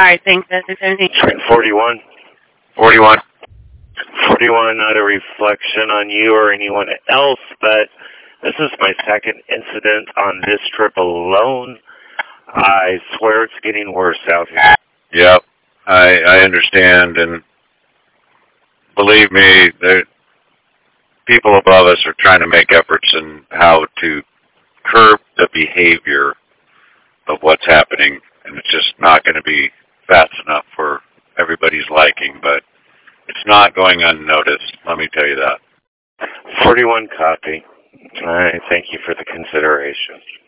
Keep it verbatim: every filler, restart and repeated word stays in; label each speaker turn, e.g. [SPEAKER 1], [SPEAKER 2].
[SPEAKER 1] right, thanks. That's anything.
[SPEAKER 2] forty-one.
[SPEAKER 3] forty-one.
[SPEAKER 2] forty-one, not a reflection on you or anyone else, but this is my second incident on this trip alone. I swear it's getting worse out here.
[SPEAKER 3] Yep, I, I understand, and believe me, there, people above us are trying to make efforts in how to curb the behavior of what's happening, and it's just not going to be fast enough for everybody's liking, but it's not going unnoticed, let me tell you that.
[SPEAKER 2] forty-one copy. I thank you for the consideration.